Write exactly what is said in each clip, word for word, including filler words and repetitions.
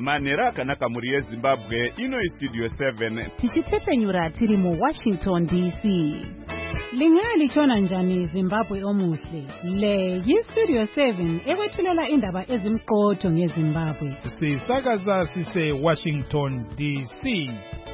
Manera akanaka muri yeZimbabwe ino iStudio seven. Tichitsepenyura tiri mu Washington D C. Lingalitshona njani Zimbabwe omuhle? Le yiStudio seven ekwethulela indaba ezimqotho ngeZimbabwe. Sisakaza sise Washington D C.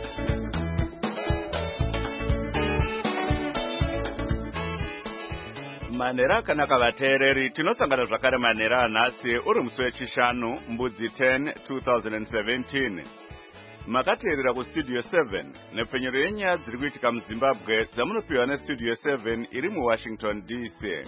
Manera akanaka vateereri, tinosangana zvakare manera anhasi uri musi wechishanu mbudzi ten twenty seventeen. Makateerera kuStudio seven nepfenyero yenyaya dziri kuitika muZimbabwe dzamunopiwa neStudio seven iri muWashington D C.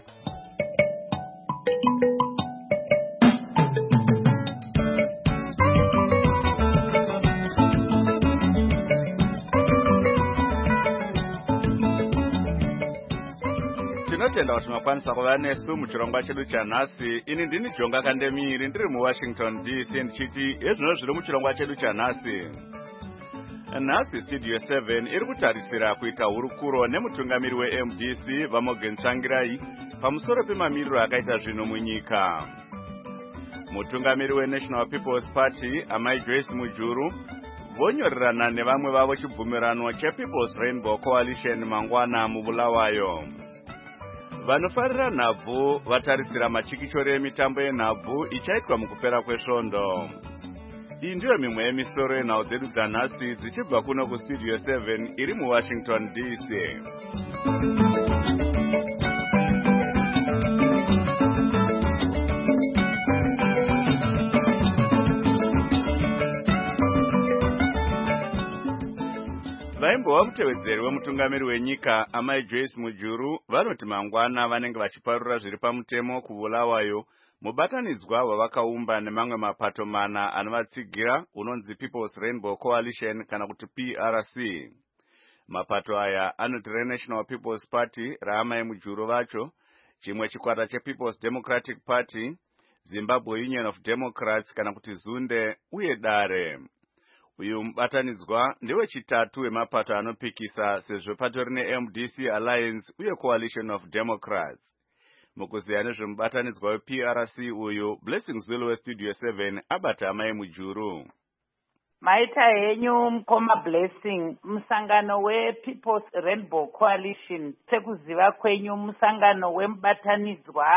Tinotenda kuti makwanisa kuva nesu muchirongwa chedu chanhasi. Ini ndini Jonga Kandemiri ndiri muWashington D C ndichiti ezvino zviri muchirongwa chedu chanhasi. Nhasi Studio seven iri kutarisira kuita hurukuro nemutungamiri weM D C vaMorgan Tsvangirai pamusoro pemamiriro akaita zvino munyika. Mutungamiri weNational People's Party Amai Joyce Mujuru vonyorerana nevamwe vavo chibvumirano chePeople's Rainbow Coalition mangwana muBulawayo. Vanofarira nhabvu vatarisira machikichoro emitambo yenhabvu ichaitwa mukupera kwesvondo. Iyi ndiyo mimwe yemisoro yenhau dzedu dzanhasi dzichibva kuno kuStudio seven iri muWashington D C. Vaimbova mutevedzeri wemutungamiri wenyika Amai Joyce Mujuru vanoti mangwana vanenge vachiparura zviri pamutemo kuBulawayo mubatanidzwa wavakaumba nemamwe mapato mana anovatsigira unonzi People's Rainbow Coalition kana kuti P R C. Mapato aya anoti reNational People's Party raAmai Mujuru vacho, chimwe chikwata chePeople's Democratic Party, Zimbabwe Union of Democrats kana kuti Zunde uye Dare. Uyu mubatanidzwa ndiwe chitatu wemapato anopikisa sezvo patori neM D C Alliance uye Coalition of Democrats. Mukuziya nezvemubatanidzwa weP R C uyu, Blessing Zulu weStudio seven abata Amai Mujuru. Maita henyu mkoma Blessing, musangano wePeople's Rainbow Coalition, sekuziva kwenyu musangano wemubatanidzwa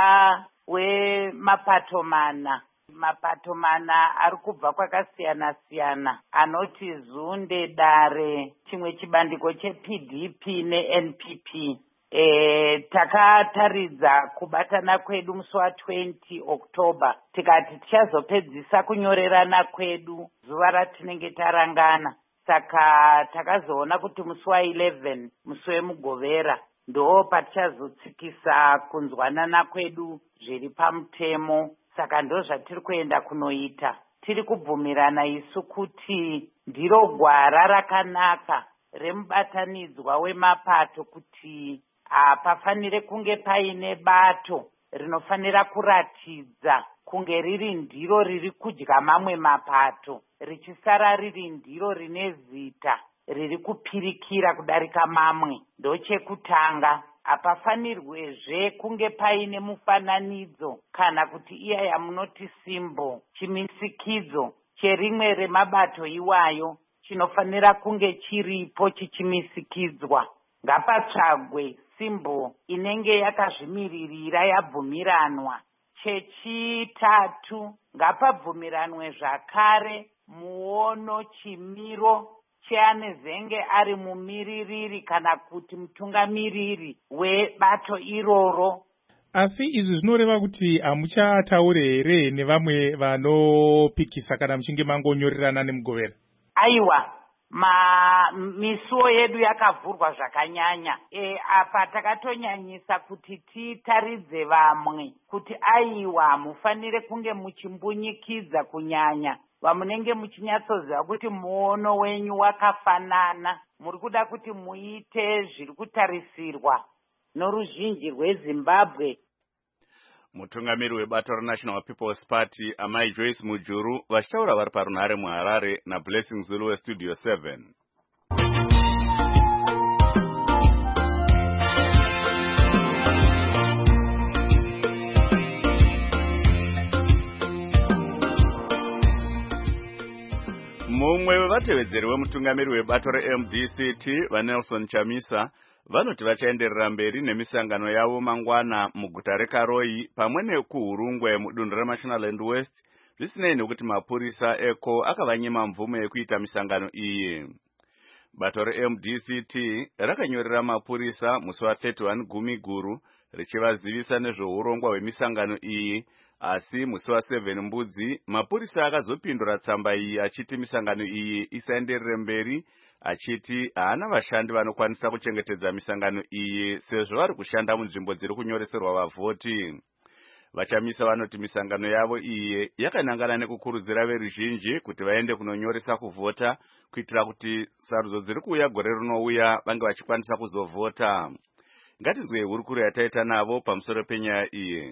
wemapato mana. Mapato mana ari kubva kwakasiyana siyana anoti Zunde, Dare, chimwe chibandiko cheP D P neN P P. E, takataridza kubatana kwedu musi wa twenty October tikati tichazopedzisa kunyorerana kwedu zuva ratinenge tarangana. Saka takazoona kuti musi wa eleven musi wemugovera ndo patichazotsikisa kunzwanana kwedu zviri pamutemo. Saka ndo zvatiri kuenda kunoita. Tiri kubvumirana isu kuti ndiro gwara rakanaka remubatanidzwa wemapato kuti pafanire kunge paine bato rinofanira kuratidza kunge riri ndiro riri kudya mamwe mapato, richisara riri ndiro rine zita riri kupirikira kudarika mamwe. Ndochekutanga. Hapafanirwezve kunge paine mufananidzo kana kuti iya yamunoti symbol, chimisikidzo cherimwe remabato iwayo chinofanira kunge chiripo chichimisikidzwa. Ngapatsvagwe symbol inenge yakazvimiririra yabvumiranwa. Chechitatu, ngapabvumiranwe zvakare muono chimiro cheanezenge ari mumiririri kana kuti mutungamiriri webato iroro. Asi izvi zvinoreva kuti hamuchataure here nevamwe vanopikisa kana muchinge mangonyorerana nemugovera? Aiwa, ma misuwo yedu yakavhurwa zvakanyanya. E, apa takatonyanyisa kuti titaridze vamwe kuti aiwa mufanire kunge muchimbunyikidza kunyanya vamunenge muchinyatsoziva kuti muono wenyu wakafanana, muri kuda kuti muite zviri kutarisirwa noruzhinji rweZimbabwe. Mutungamiri webato reNational People's Party Amai Joyce Mujuru vachitaura vari parunhare muHarare naBlessing Zulu weStudio seven. vatevedzeri vemutungamiri webato reM D C T vaNelson Chamisa vanoti vachaenderera mberi nemisangano yavo mangwana muguta reKaroi pamwe nekuhurungwe mudunhu reMashonaland West zvisinei nekuti mapurisa eko akavanyima mvumo yekuita misangano iyi. Bato reM D C T rakanyorera mapurisa musi wa31 Gumiguru richivazivisa nezveurongwa hwemisangano iyi, asi musi wa7 Mbudzi mapurisa akazopindura tsamba iyi achiti misangano iyi isaenderere mberi, achiti haana vashandi vanokwanisa kuchengetedza misangano iyi sezvo vari kushanda munzvimbo dziri kunyoreserwa vavhoti. Vachamisa vanoti misangano yavo iyi yakanangana nekukurudzira veruzhinji kuti vaende kunonyoresa kuvhota kuitira kuti sarudzo dziri kuuya gore rinouya vange vachikwanisa kuzovhota. Ngatinzwe hurukuro yataita navo pamusoro penyaya iyi.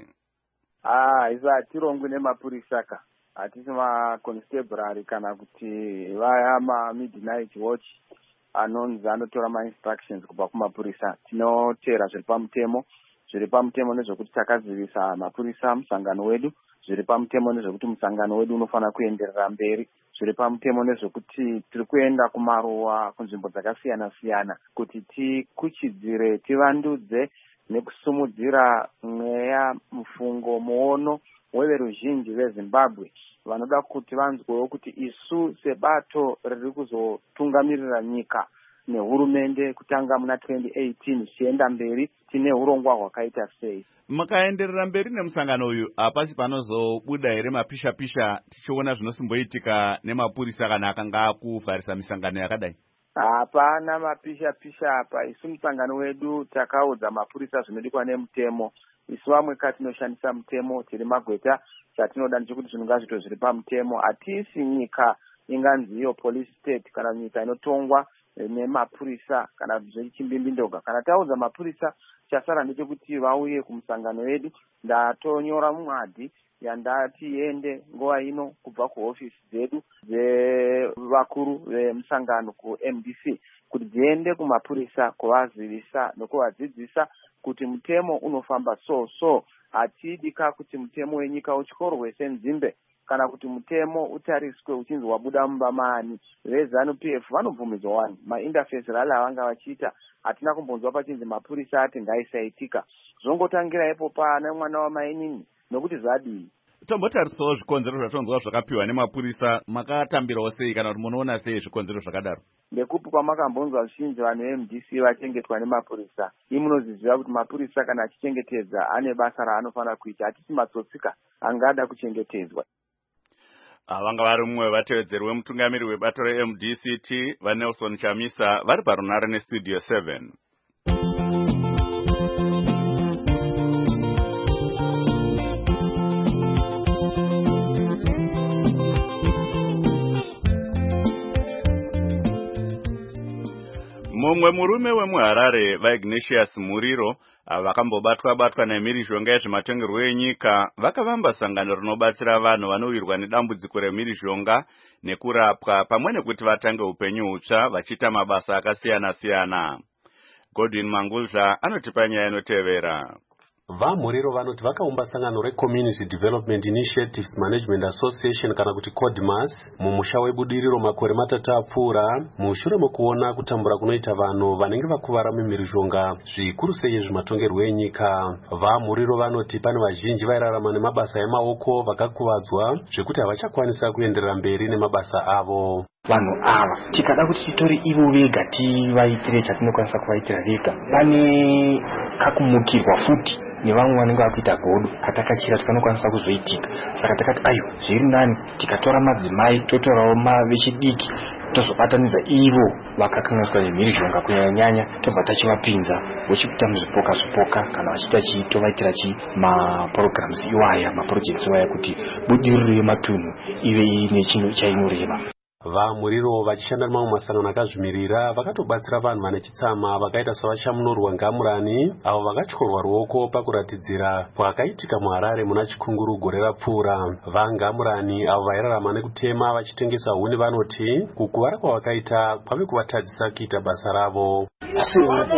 Ah, izvo hatirongwi nemapurisa ka. Hatisi maconstable kana kuti vaya ma-midnight watch anonzi anotora ma-instructions kubva kumapurisa. Tinotera zviri pamutemo, zviri pamutemo nezvekuti takazivisa mapurisa musangano wedu, zviri pamutemo nezvekuti musangano wedu unofanira kuenderera mberi, zviri pamutemo nezvekuti tiri kuenda kumaruwa kunzvimbo dzakasiyana siyana kuti tikuchidzire, tivandudze nekusumudzira mweya, mufungo, muono weveruzhinji veZimbabwe vanoda kuti vanzwewo kuti isu sebato riri kuzotungamirira nyika nehurumende kutanga muna twenty eighteen zvichienda mberi tine urongwa hwakaita sei. Makaenderera mberi nemusangano uyu, hapasi panozobuda here mapisha pisha tichiona zvinosimboitika nemapurisa kana akanga akuvharisa misangano yakadai? Hapana mapisha pisha apa. Isu musangano wedu takaudza mapurisa zvinodikwa nemutemo. Isu vamwe katinoshandisa mutemo, tiri magweta, chatinoda ndechekuti zvinhu ngazviitwe zviri pamutemo. Hatisi nyika inganzi iyo police state kana nyika inotongwa nemapurisa kana zvechimbimbindoga. Kana taudza mapurisa chasara ndechekuti vauye kumusangano wedu, ndatonyora mumwadhi yandati ende nguva ino kubva kuhofisi dzedu dzevakuru vemusangano kuM D C kuti dziende kumapurisa kuvazivisa nokuvadzidzisa kuti mutemo unofamba so so. Hatidika kuti mutemo wenyika utyorwe senzimbe kana kuti mutemo utariswe uchinzi wabuda mumba maani. VeZANU P F vanobvumidzwa wani mainterface rally avanga vachiita, hatina kumbonzwa pachinzi mapurisa ati ngaisaitika. Zvongotangira ipo pana mwana wamainini nokuti zvadii. Tombotarisawo zvikonzero zvatonzwa zvakapiwa nemapurisa, makatambirawo sei kana kuti munoona sei zvikonzero zvakadaro? Ndekupi kwamakambonzwa zvizhinji vanhu veM D C vachengetwa nemapurisa. Imi munoziziva kuti mapurisa kana achichengetedza ane basa raanofanira kuita, hatisi matsotsika angada kuchengetedzwa. Vanga vari mumwe vatevedzeri wemutungamiri webato reM D C T vaNelson Chamisa vari parunare nestudio seven. Mumwe murume wemuHarare vaIgnatius Muriro vakambobatwa batwa nemhirizhonga yezvematongerwo enyika vakavamba sangano rinobatsira vanhu vanowirwa nedambudziko remhirizhonga nekurapwa pamwe nekuti vatange upenyu hutsva vachiita mabasa akasiyana siyana. Godwin Mangulza anotipa nyaya inotevera. VaMuriro vanoti vakaumba sangano reCommunity Development Initiatives Management Association kana kuti CODMAS mumusha webudiriro makore matatu apfuura mushure mokuona kutambura kunoita vanhu vanenge vakuvara mumhirizhonga zvikuru sei zvimatongerwo enyika. VaMuriro vanoti pane vazhinji vairarama nemabasa emaoko vakakuvadzwa zvekuti havachakwanisa kuenderera mberi nemabasa avo. Vanhu ava tikada kuti titori ivo vega tivaitire chatinokwanisa kuvaitira vega, pane kakumukirwa futi nevamwe vanenge vakuita godo katakachira tikanokwanisa kuzoitika. Saka takati ayo zviri nani tikatora madzimai totorawo vechidiki tozobatanidza ivo vakakanganiswa nemhirizhonga kunyanya-nyanya tobva tachivapinza vochikuita muzvipoka zvipoka kana vachiita chi tovaitira chi maprograms iwaya maprojects iwaya kuti budiriro yematunhu ive ine chinhu chainoreva. VaMuriro vachishanda nemamwe masangano akazvimirira vakatobatsira vanhu vane chitsama vakaita savachamunurwa Ngamurani avo vakatyorwa ruoko pakuratidzira kwakaitika muHarare muna chikunguru gore rapfuura. VaNgamurani avo vairarama nekutema vachitengesa huni vanoti kukuvara kwavakaita kwave kuvatadzisa kuita basa ravo. Asi ruoko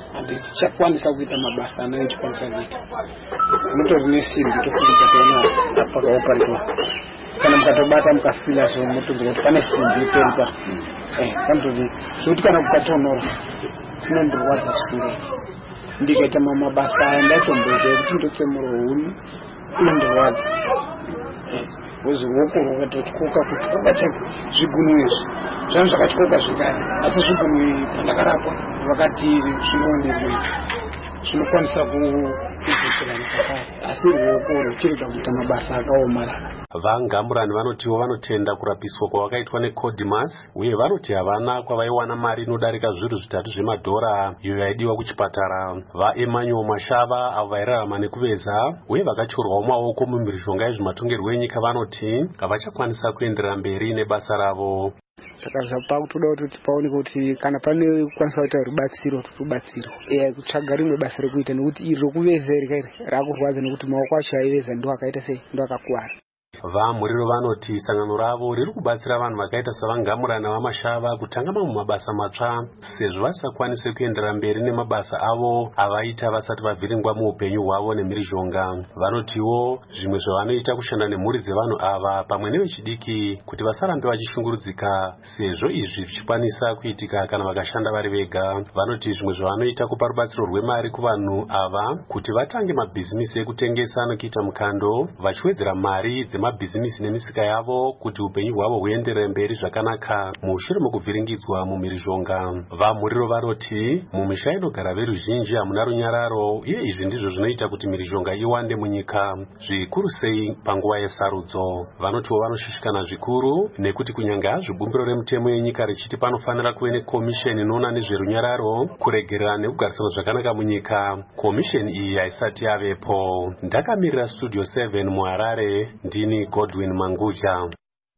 ande tichakwanisa kuita mabasa anayo tikwanisa kuita mutori nesimbi tofunika toona apakaopareto kana mukatobata mukafila so motonzwa kuti pane simbi itoripa eh pantoti zvokuti kana kukatonora tinondorwadza zvisingaiti ndikaita mabasa aya ndaitomboita kuti ndotsemura huni inondorwadza woziwoko wakatokoka kuti kwakati zvigunu izvi zvanhu zvakatikoka zvekare asi zvigunu pandakarapwa vakati zvinondirwei zvinokwanisa kukudzikirana pakare asi ruoko ruchirida kuita mabasa akaomarara. vangamurani vanotiwo vanotenda kurapiswa kwavakaitwa necodimas uye vanoti havana kwavaiwana mari inodarika zviru zvitatu zvemadhora iyo yaidiwa kuchipatara. vaemmanuel mashava avo vairarama nekuveza uye vakachorwawo maoko mumhirizhonga yezvematongerwo enyika vanoti havachakwanisa kuenderera mberi nebasa ravo. saka zvapa kutoda kuti paoneke kuti kana pane kukwanisa kuita rubatsiro rubatsiro eya kutsvaga rimwe basa rekuita nekuti iri rokuveza iri rakurwadza nekuti maoko acho aiveza ndo akaita sei ndo akakuwara. vamhuriro vanoti sangano ravo riri kubatsira vanhu vakaita savangamurana vamashava kutanga mamwe mabasa matsva sezvo vasakwanise kuenderera mberi nemabasa avo avaita vasati vavhiringwa muupenyu hwavo nemhirizhonga. vanotiwo zvimwe zvavanoita kushanda nemhuri dzevanhu ava pamwe nevechidiki kuti vasarambe vachishungurudzika sezvo izvi zvichikwanisa kuitika kana vakashanda vari vega. vanoti zvimwe zvavanoita kupa rubatsiro rwemari kuvanhu ava kuti vatange mabhizimisi ekutengesa nokuita mukando vachiwedzera mari dzemabhizimisi nemisika yavo kuti upenyu hwavo huenderere mberi zvakanaka mushure mokuvhiringidzwa mumhirizhonga. vamhuriro vanoti mumisha inogara veruzhinji hamuna runyararo uye izvi ndizvo zvinoita kuti mhirizhonga iwande munyika zvikuru sei panguva yesarudzo. vanotiwo vanoshishikana zvikuru nekuti kunyange hazvo bumbiro remutemo yenyika richiti panofanira kuve nekomisheni inoona nezverunyararo kuregerera nekugarisana zvakanaka munyika komisheni iyi haisati yavepo. ndakamirira studio seven muharare ndini Godwin Manguja.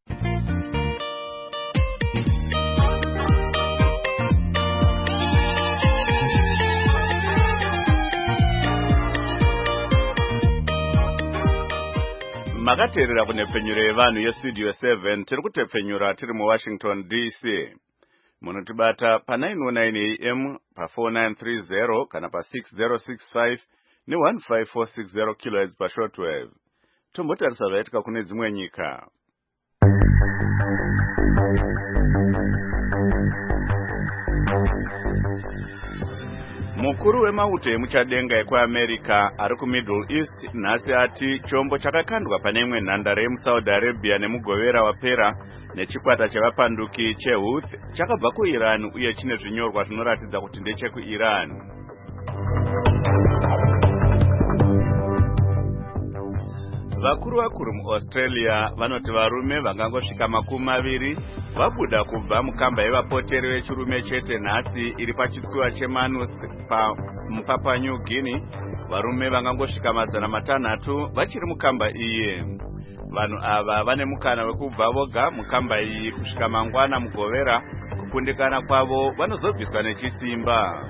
makateerera kunepfenyuro yevanhu yestudio seven tiri kutepfenyura tiri muwashington D C. munotibata pa nine oh nine A M pa four nine three zero kana pa six zero six five ne one five four six zero kilohertz pa shortwave. tombotarisa zvaitika kune dzimwe nyika. mukuru wemauto emuchadenga ekuamerica ari kumiddle east nhasi ati chombo chakakandwa pane imwe nhandare yemusaudi arabia nemugovera wapera nechikwata chevapanduki chehouthi chakabva kuiran uye chine zvinyorwa zvinoratidza kuti ndechekuiran. vakuru vakuru muaustralia vanoti varume vangangosvika makumi maviri vabuda kubva mukamba yevapoteri vechirume chete nhasi iri pachitsuwa chemanus mupapa new guinea. varume vangangosvika mazana matanhatu vachiri mukamba iye. vanhu ava vane mukana wekubva voga mukamba iyi kusvika mangwana mugovera. kukundikana kwavo vanozobviswa nechisimba.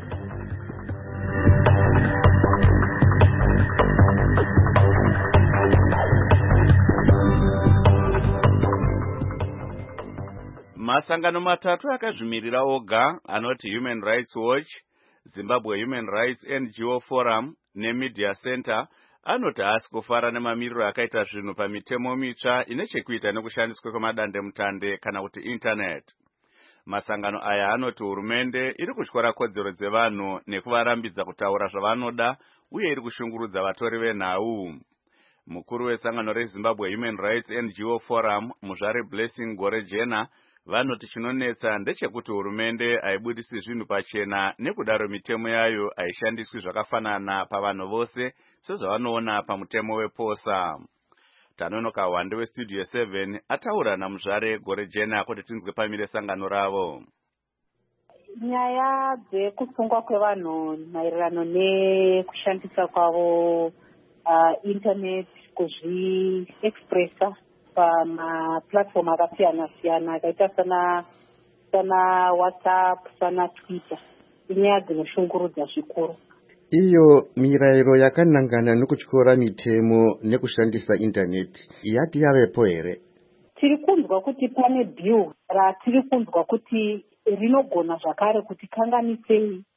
masangano matatu akazvimirira oga anoti Human Rights Watch, Zimbabwe Human Rights N G O Forum neMedia Center anoti haasi kufara nemamiriro akaita zvinhu pamitemo mitsva ine chekuita nekushandiswa kwemadandemutande kana kuti internet. masangano aya anoti hurumende iri kutyora kodzero dzevanhu nekuvarambidza kutaura zvavanoda uye iri kushungurudza vatori venhau. mukuru wesangano reZimbabwe Human Rights N G O Forum muzvare Blessing Gorejena vanoti chinonetsa ndechekuti hurumende haibudisi zvinhu pachena nekudaro mitemo yayo haishandiswi zvakafanana pavanhu vose sezvavanoona pamutemo weposa. tanonoka hwande westudio seven ataura namuzvare Gorejena kuti tinzwe pamire sangano ravo. nyaya dzekusungwa kwevanhu maererano nekushandisa kwavo uh, internet kuzviexpressa pamaplatform akasiyana-siyana akaita sana sana WhatsApp sana Twitter inyaya dzinoshungurudza zvikuru. iyo mirayiro yakanangana nekutyora mitemo nekushandisa internet yati yavepo here? tiri kunzwa kuti pane bill ratiri kunzwa kuti rinogona zvakare kuti kanganisei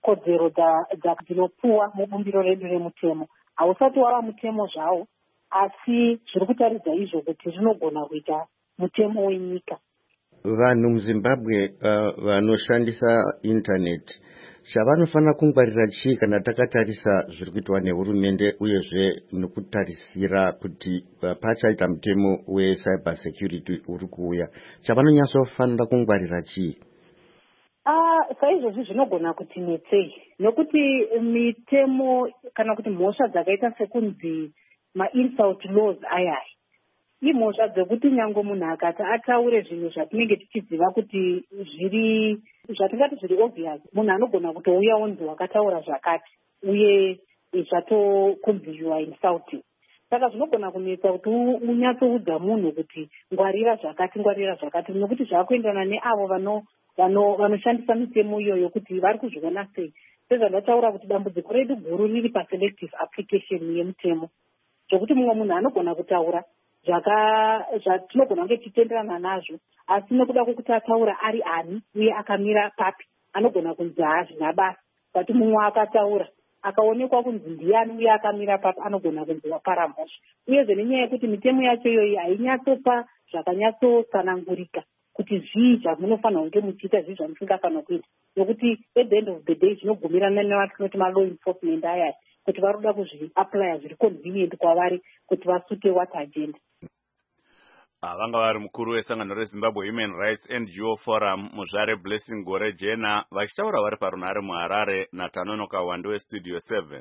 kodzero dzinopuwa mubumbiro redu remutemo. Hausati wava mutemo zvawo, asi zviri kutaridza izvo kuti zvinogona kuita mutemo wenyika. Vanhu muZimbabwe uh, vanoshandisa intaneti chavanofanira kungwarira chii kana takatarisa zviri kuitwa nehurumende uyezve nokutarisira kuti uh, pachaita mutemo wecyber security uri kuuya, chavanonyatsofanira kungwarira chii? Ah, saizvozvi zvinogona kuti netsei, nokuti mitemo kana kuti mhosva dzakaita sekunzi ma-insult laws ayaya, imhosva dzekuti nyange munhu akati ataure zvinhu zvatinenge tichiziva kuti zviri zvatingati zviri obvious, munhu anogona kutouya onzi wakataura zvakati uye zvatokunzi you are insulting. Saka zvinogona kunetsa kuti unyatsoudza munhu kuti ngwarira zvakati ngwarira zvakati, nokuti zvakuendana neavo vano vano vanoshandisa mitemo iyoyo kuti vari kuzviona sei. Sezvandataura kuti dambudziko redu guru riri paselective application yemutemo, zvokuti mumwe munhu anogona kutaura zvatinogona kunge tichitenderana nazvo, asi nekuda kwokuti ataura ari ani uye akamira papi, anogona kunzi hazvina basa. Kuti mumwe akataura akaonekwa kunzi ndiani uye akamira papi, anogona kunzi wapara mhosva. Uyezve nenyaya yekuti mitemo yacho iyoyi hainyatsopa zvakanyatsotsanangurika kuti zvii zvamunofanira kunge muchiita, zvii zvamusingafanira kuita, nokuti at the end of the day zvinogumirana nevatinoti ma-law enforcement ayaya kuti vari kuda kuzvi-applya zviri convenient kwavari kuti vasute what agenda. Vanga vari mukuru wesangano reZimbabwe Human Rights N G O Forum Muzvare Blessing Gore Jena vachitaura vari parunhare muHarare naTanonoka Wande weStudio seven.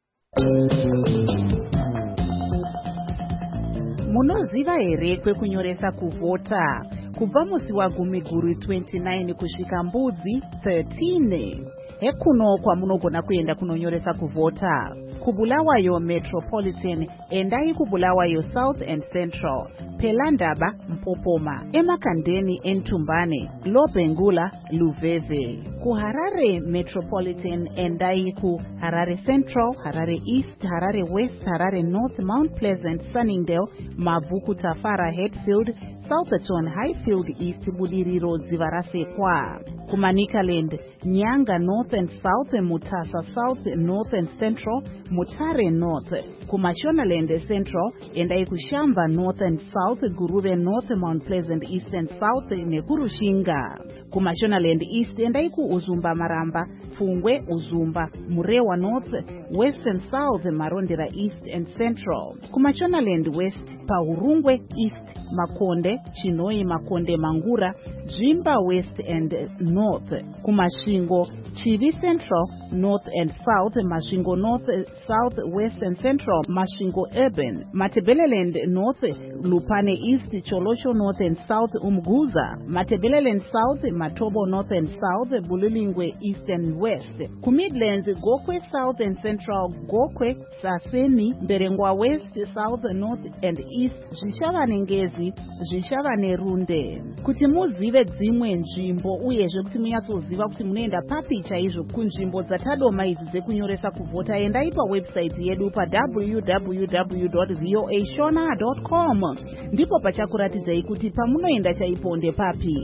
Munoziva here kwekunyoresa kuvhota? Kubva musi wagumiguru twenty-nine kusvika mbudzi thirteen. Hekuno kwamunogona kuenda kunonyoresa kuvhota. Kubulawayo Metropolitan, endai Kubulawayo South and Central, Pelandaba Mpopoma, Emakandeni Entumbane, Lobengula Luveve. KuHarare Metropolitan, endai ku Harare Central, Harare East, Harare West, Harare North, Mount Pleasant, Sunningdale, Mavuku Tafara Hatfield, Southerton Highfield East, Budiriro Zivarasekwa. Kumanikaland, Nyanga North and South, Mutasa South, North and Central, Mutare North. Kumashonaland Central, endai Kushamba North and South, Guruve North, Mount Pleasant East and South, Nekurushinga. Kumashonaland East, endai ku Uzumba Maramba, Fungwe Uzumba, Murewa North, West and South, Marondera East and Central. Kumashonaland West, Paurungwe East, Makonde, Chinoi Makonde Mangura, Jimba West and North. Kumashingo, Chivi Central, North and South, Mashingo North, South, West and Central, Mashingo Urban, Matebeleland North, Lupane East, Cholosho North and South, Umguza, Matebeleland South, Matobo North and South, Bulilingwe East and West. Kumidlands, Gokwe South and Central, Gokwe, Saseni, Berengwa West, South, North and East, Zvishavane Ngezi, Zvishavane Runde. Kuti muzive dzimwe nzvimbo uyezve kuti munyatsoziva kuti munoenda papi chaizvo kunzvimbo dzatadoma idzi dzekunyoresa kuvhota, endai pawebsite yedu pa w w w dot voa shona dot com. Ndipo pachakuratidzai kuti pamunoenda chaipo ndepapi.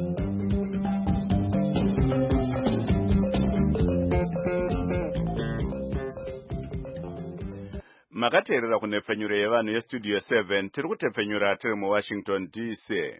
Makateerera kunepfenyuro yevanhu yeStudio seven, tiri kutepfenyura tiri muWashington D C.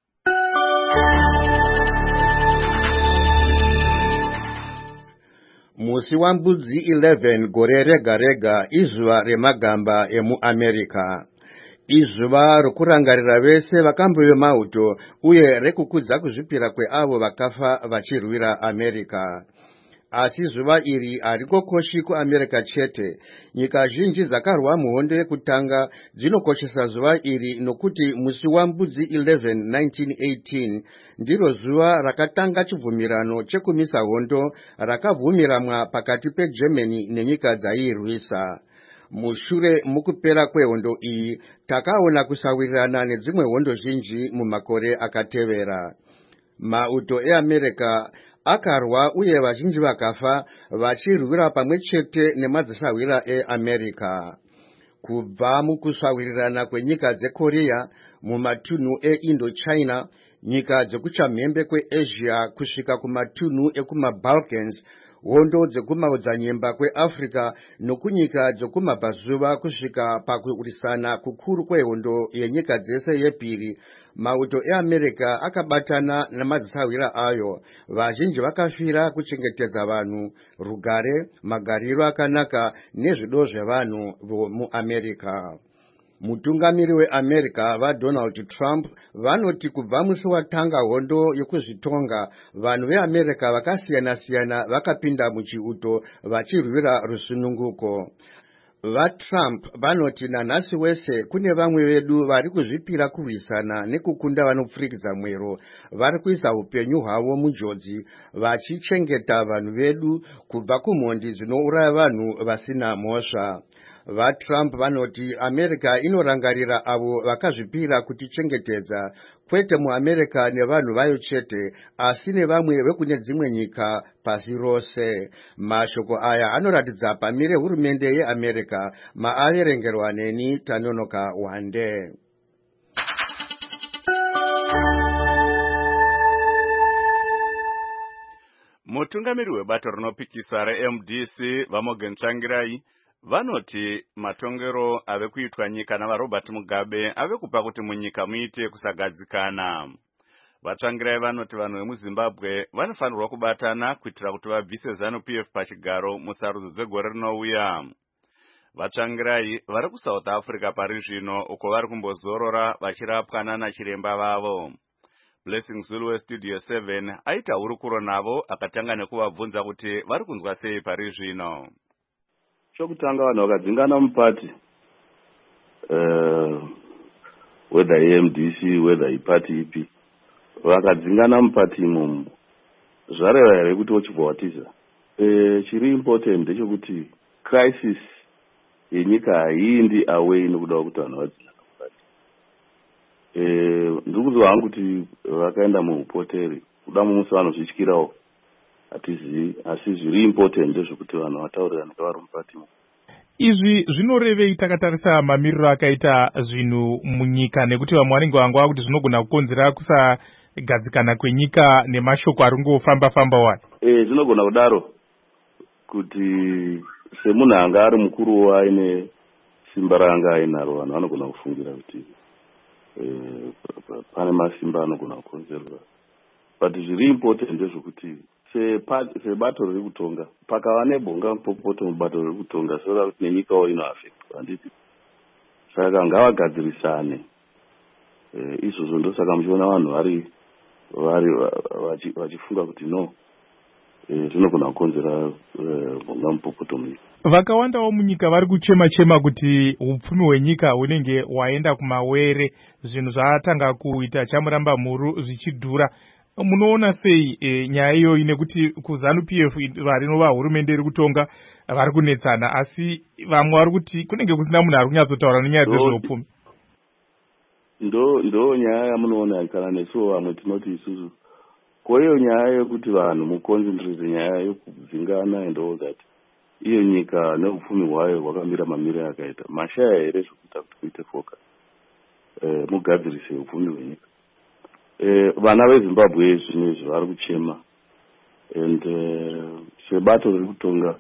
Musi wambudzi eleven gore rega rega izuva remagamba emuAmerica. Izuva rokurangarira vese vakambove mauto uye rekukudza kuzvipira kweavo vakafa vachirwira America. Asi zuva iri harikokoshi kuAmerica chete. Nyika zhinji dzakarwa muhondo yekutanga dzinokoshesa zuva iri nokuti musi wambudzi eleven nineteen eighteen ndiro zuva rakatanga chibvumirano chekumisa hondo rakabvumiramwa pakati peGermany nenyika dzaiirwisa. Mushure mukupera kwehondo iyi takaona kusawirirana nedzimwe hondo zhinji mumakore akatevera. Mauto eAmerica akarwa uye vazhinji vakafa vachirwira pamwe chete nemadzisawira eAmerica. Kubva mukusawirirana kwenyika dzeKorea, mumatunhu eIndochina, nyika dzekuchamhembe kweAsia kusvika kumatunhu ekumaBalkans hondo dzekumaodzanyemba kweafrica nokunyika dzokumabvazuva kusvika pakuurisana kukuru kwehondo yenyika dzese yepiri, mauto eamerica akabatana namadzisawira ayo. Vazhinji vakafira kuchengetedza vanhu, rugare, magariro akanaka nezvido zvevanhu muamerica. Mutungamiri weAmerica vaDonald Trump vanoti kubva musi watanga hondo yekuzvitonga, vanhu veAmerica vakasiyana-siyana vakapinda muchiuto vachirwira rusununguko. VaTrump vanoti nanhasi wese kune vamwe vedu vari kuzvipira kurwisana nekukunda vanopfurikidza mwero, vari kuisa upenyu hwavo munjodzi vachichengeta vanhu vedu kubva kumhondi dzinouraya vanhu vasina mhosva. VaTrump vanoti America inorangarira avo vakazvipira kutichengetedza, kwete muAmerica nevanhu vayo chete, asi nevamwe vekune dzimwe nyika pasi rose. Mashoko aya anoratidza pamire hurumende yeAmerica, maaverengerwa neni Tanonoka Wande. Mutungamiri webato rinopikisa reM D C vaMorgan Tsvangirai vanoti matongero ave kuitwa nyika navaRobert Mugabe ave kupa kuti munyika muite kusagadzikana. Vatsvangirai vanoti vanhu vemuZimbabwe vanofanirwa kubatana kuitira kuti vabvise ZANU P F pachigaro musarudzo dzegore rinouya. Vatsvangirai vari kuSouth Africa pari zvino uko vari kumbozorora vachirapwa nana chiremba vavo. Blessing Zulu weStudio seven aita hurukuro navo akatanga nekuvabvunza kuti vari kunzwa sei pari zvino. Chokutanga vanhu vakadzingana mupati uh, whether M D C whether ipati ipi vakadzingana mupati imomo zvareva here kuti wochibva watiza. E, chiri important ndechekuti crisis yenyika haindi away nokuda kuti vanhu vadzingana mupati. E, ndiri kuzwa hangu kuti vakaenda muupoteri kuda mumusi vanozvityirawo hatizivi, asi zviri important ndezvekuti vanhu vataurirane kavari mupati. Izvi zvinorevei takatarisa mamiriro akaita zvinhu munyika, nekuti vamwe vanenge vangwa kuti zvinogona kukonzera kusagadzikana kwenyika nemashoko aringofamba famba wani? Eh, zvinogona kudaro kuti semunhu anga ari mukuru aine simba ranga ainaro, vanhu vanogona kufungira kuti eh, pane masimba anogona kukonzerwa. But zviri important ndezvekuti sebato riri kutonga pakava nebhonga mupopoto mubato riri kutonga sora kuti nenyikawo inoafektwa handiti. Saka ngavagadzirisane izvozvo, ndosaka muchiona vanhu vari vari vachifunga kuti no zvinogona kukonzera bhonga mupopoto munyika. Vakawandawo munyika vari kuchema-chema kuti upfumi hwenyika hunenge waenda kumawere, zvinhu zvatanga kuita chamuramba mhuru zvichidhura. Munoona sei e, nyaya iyo inekuti kuZANU P F varinova hurumende iri kutonga vari kunetsana, asi vamwe vari kuti kunenge kusina munhu ari kunyatsotaura nenyaya dzezveupfumi? Ndo ndo nyaya yamunoona kana nesuwo vamwe tinoti isusu ko iyo nyaya yekuti vanhu muconcentrate nyaya yekudzingana and all that, iyo nyika neupfumi hwayo hwakamira mamire akaita mashaya here zvekuita kuti kuite focus eh, mugadzirise upfumi hwenyika. Eh, vana veZimbabwe zvinezvi vari kuchema and uh, sebato riri kutonga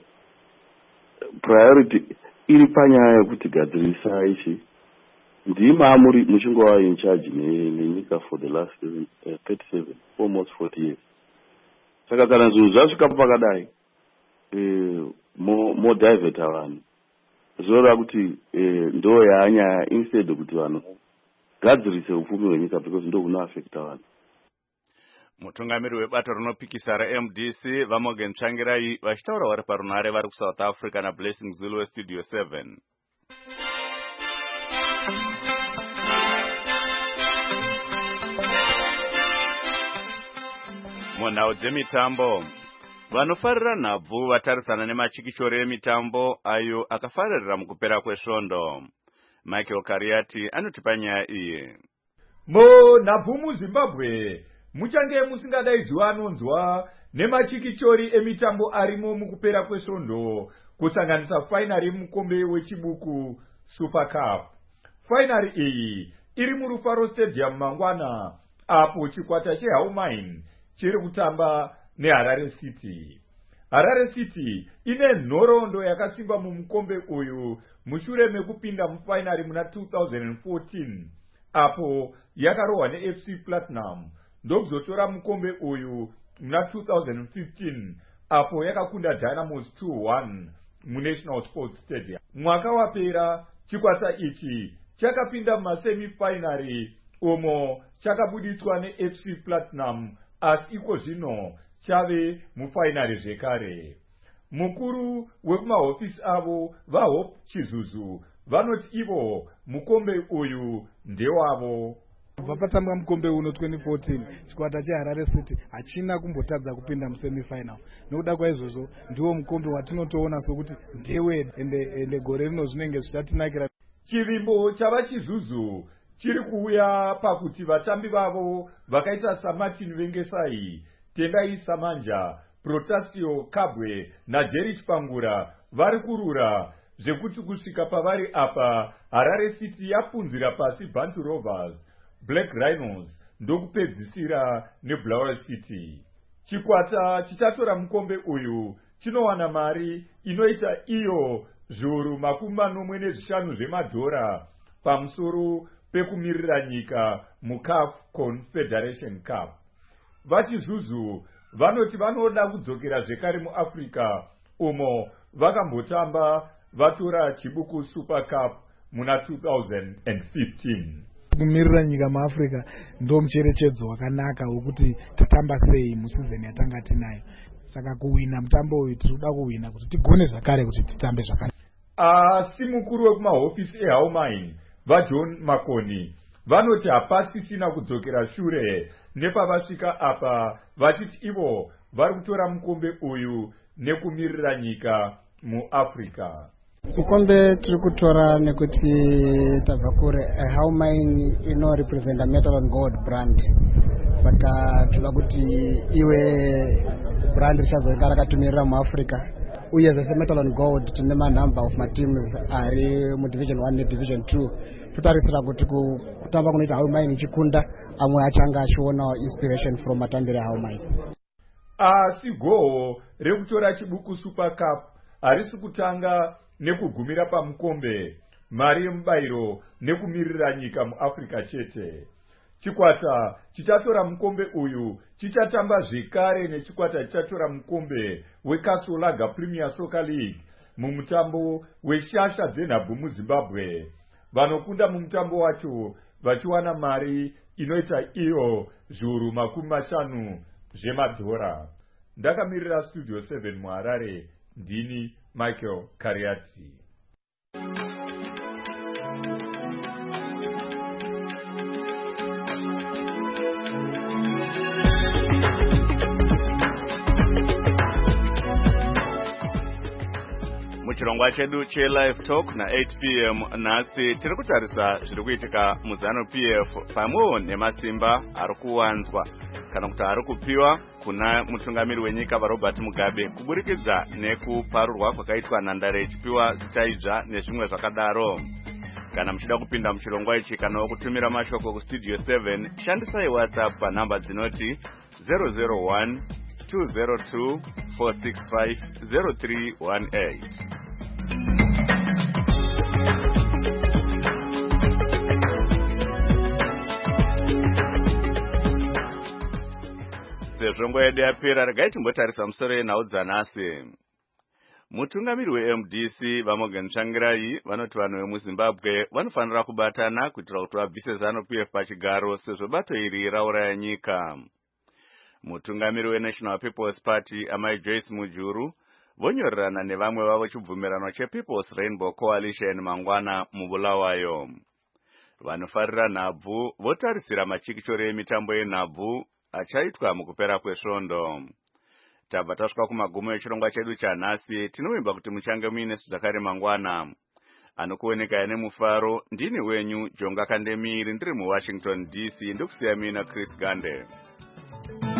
priority iri panyaya yekuti gadzirisa ichi ndima muri muchingova in charge nenyika for the last uh, thirty-seven almost forty years. Saka kana zvinhu zvasvika pakadai eh, mo, mo divert vanhu zvoreva kuti eh, ndo yanyaya instead kuti vanhu gadzirise upfumi hwenyika because ndo kunoafekta vanhu. Mutungamiri webato rinopikisa reM D C vaMorgan Tsvangirai vachitaura vari parunhare vari kuSouth Africa naBlessing Zulu weStudio seven. Munhau dzemitambo, vanofarira nhabvu vatarisana nemachikichoro emitambo ayo akafarira mukupera kwesvondo. Michael Kariati anotipa nyaya iyi. Munhabvu muZimbabwe muchange musingadaidzwa anonzwa nemachikichori emitambo arimo mukupera kwesvondo, kusanganisa fainari yemukombe wechibuku Super Cup. Fainari iyi iri muRufaro Stadium mangwana, apo chikwata cheHaumine chiri kutamba neHarare City. Harare City ine nhoroondo yakasimba mumukombe uyu mushure mekupinda mufainari muna two thousand fourteen apo yakarohwa neF C Platinum ndokuzotora mukombe uyu muna two thousand fifteen apo yakakunda Dynamos two one muNational Sports Stadium. Mwaka wapera chikwata ichi chakapinda mumasemifinary umo chakabuditswa neF C Platinum asi iko zvino chave mufainari zvekare. Mukuru wekumahofisi avo vaHope Chizuzu vanoti ivo mukombe uyu ndewavo. Kubva patambwa mukombe uno twenty fourteen chikwata cheHarare City hachina kumbotadza kupinda musemifinal. Nokuda kwaizvozvo ndiwo mukombe watinotoona sokuti ndewedu ende ende gore rino zvinenge zvichatinakira. Chivimbo chava Chizuzu chiri kuuya pakuti vatambi vavo vakaita saMartin Vengesai, Tendai Samanja, Protasio Kabwe naJerry Chipangura vari kurura zvekuti kusvika pavari apa Harare City yapunzira pasi Bantu Rovers, Black Rhinos ndokupedzisira neBlair City. Chikwata chichatora mukombe uyu chinowana mari inoita iyo zviuru makumi manomwe nezvishanu zvemadhora pamusoro pekumirira nyika muCAF Confederation Cup. VaChizuzu vanoti vanoda kudzokera zvekare muAfrica umo vakambotamba vatora Chibuku Super Cup muna two thousand fifteen. Kumirira nyika muAfrica ndo mucherechedzo wakanaka wekuti tatamba sei musizeni yatanga tinayo. Saka kuwina mutambo uyu tinoda kuwina kuti tigone zvakare kuti titambe zvakanaka. Asi mukuru wekumahofisi eHaumine vaJohn Makoni vanoti hapasisina kudzokera shure nepavasvika apa vachiti ivo vari kutora mukombe uyu nekumirira nyika muAfrica. Mukombe tiri kutora nekuti tabva kure Haumine ino representa Metal and Gold brand. Saka tinoda kuti iwe brand richazonga rakatumirira muAfrica. Uye zvese Metal and Gold tine ma number of my teams ari mu division one ne division two. Tutarisira kuti kutamba kunoita Haumine ichikunda amwe achanga achiona inspiration from matambire Haumine. Asi goho rekutora Chibuku Super Cup harisi kutanga nekugumira pamukombe, mari yemubayiro nekumirira nyika muAfrica chete. Chikwata chichatora mukombe uyu chichatamba zvekare nechikwata chichatora mukombe weKasolaga Premier Soccer League mumutambo weshasha dzenhabvu muZimbabwe. Vanokunda mumutambo wacho vachiwana mari inoita iyo zviuru makumi mashanu zvemadhora. Ndakamirira Studio seven muHarare, ndini Michael Kariati. Muchirongwa chedu che live talk na eight p m nasi tiri kutarisa zviri kuitika muZanu P F pamwewo nemasimba ari kuwanzwa kana kuti ari kupiwa kuna mutungamiri wenyika vaRobert Mugabe kuburikidza nekuparurwa kwakaitwa nhandare ichipiwa zitaizva nezvimwe zvakadaro. Kana muchida kupinda muchirongwa ichi kana kutumira mashoko kustudio seven shandisai WhatsApp panhamba dzinoti zero zero one two zero two four six five zero three one eight. Sezvo nguva yedu yapera, regai timbotarisa musoro yenhau dzanhasi. Mutungamiri weM D C vaMorgan Tsvangirai vanoti vanhu vemuZimbabwe vanofanira kubatana kuitira kuti vabvise ZANU P F pachigaro sezvo bato iri rauraya nyika. Mutungamiri weNational People's Party Amai Joyce Mujuru vonyorerana nevamwe vavo chibvumirano chePeople's Rainbow Coalition mangwana muBulawayo. Vanofarira nhabvu votarisira machikichori emitambo yenhabvu achaitwa mukupera kwesvondo. Tabva tasvika kumagumo echirongwa chedu chanhasi, tinovimba kuti muchange muinesu zvakare mangwana. Anokuoneka nemufaro ndini wenyu Jonga Kandemiri ndiri muWashington D C, ndokusiya mina Chris Gande.